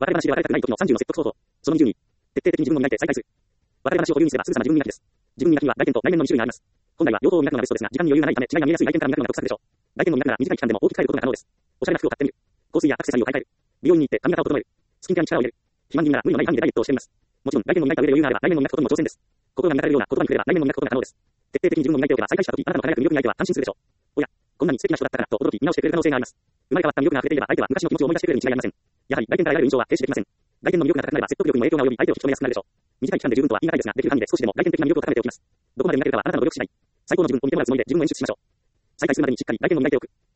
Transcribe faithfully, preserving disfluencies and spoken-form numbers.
別れ話で別れたくない時のさんじゅうの説得方法。そのにじゅうに、徹底的に自分の磨いて再開する。別れ話を保留にすればすぐさま自分磨きです。自分磨きには外見と内面のに種類があります。本来は両方を磨くのがベストですが、時間に余裕がないため、違いが見えやすい外見から磨くのが得策でしょう。外見を磨くなら短い期間でも大きく変えることが可能です。おしゃれな服を買ってみる。香水やアクセサリーを買い替える。美容院に行って髪型を整える。スキンケアに力を入れる。肥満気味なら無理のない範囲でダイエットをしてみます。もちろん、外見を磨いた上で余裕があれば、内面を磨くことにも挑戦です。心が磨かれるような言葉に触れれば内面を磨くことが可能です。徹底的に自分を磨いておけば再開した時、あなたの輝く魅力に相手は安心するでしょう。おや、こんなに素敵な人だったからと驚き見直してくれる可能性があります。生まれ変わった魅力が溢れていれば相手は昔の気持ちを思い出してくれるに違いありません。やはり外見から得られる印象は決してできません。外見の魅力が高くなれば説得力にも影響が及び相手を引き止めやすくなるでしょう。短い期間で十分とは言い難いですが、できる範囲で少しでも外見的な魅力を高めておきます。どこまで磨けるかはあなたの努力次第。最高の自分を見てもらうつもりで自分を演出しましょう。再開するまでにしっかり外見を磨いておく。